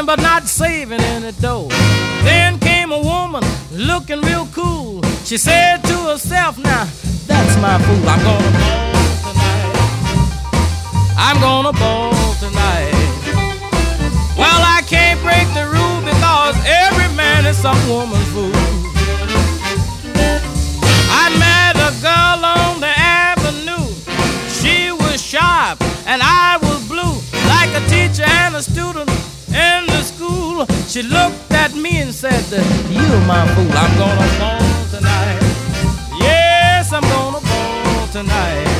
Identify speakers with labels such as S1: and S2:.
S1: working but not saving any dough. Then came a woman looking real cool. She said to herself, now that's my fool. I'm gonna ball tonight. I'm gonna ball tonight. Well, I can't break the rule because every man is some woman's fool. I met a girl on the avenue. She was sharp and I was blue, like a teacher and a student in the school. She looked at me and said, you're my fool. I'm gonna ball tonight. Yes, I'm gonna ball tonight.